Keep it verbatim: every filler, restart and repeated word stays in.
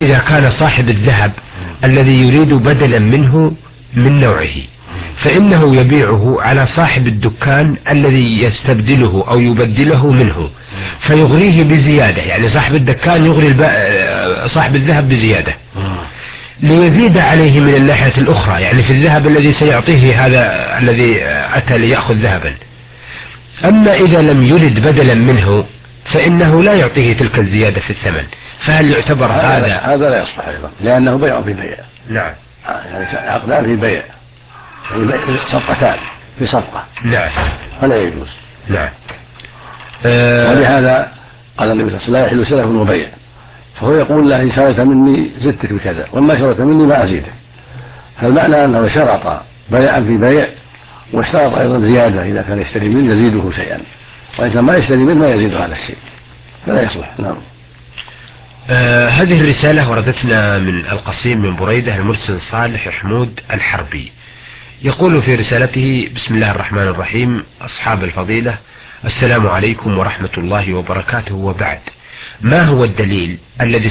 إذا كان صاحب الذهب الذي يريد بدلا منه من نوعه فإنه يبيعه على صاحب الدكان الذي يستبدله أو يبدله منه فيغريه بزيادة، يعني صاحب الدكان يغري صاحب الذهب بزيادة ليزيد عليه من الناحية الأخرى، يعني في الذهب الذي سيعطيه هذا الذي أتى ليأخذ ذهبا. أما إذا لم يرد بدلا منه فإنه لا يعطيه تلك الزيادة في الثمن. فهل يعتبر هذا هذا هذا لا يصلح أيضا، لأنه بيع في بيع. نعم، يعني عقدان في بيع، في صفقتان في صفقة. نعم، فلا يجوز. نعم. أه ولهذا قال النبي صلى الله عليه وسلم لا يحل سلف وبيع، فهو يقول له إن شريت مني زدتك بكذا، وما شريت مني ما أزيدك. فالمعنى أنه شرط بيعا في بيع، واشترط أيضا زيادة إذا كان يشتري منه يزيده شيئا، وإن كان ما يشتري منه ما يزيد هذا الشيء، فلا يصلح. نعم. آه هذه الرسالة وردتنا من القصيم من بريدة المرسل صالح حمود الحربي، يقول في رسالته: بسم الله الرحمن الرحيم. أصحاب الفضيلة، السلام عليكم ورحمة الله وبركاته، وبعد، ما هو الدليل الذي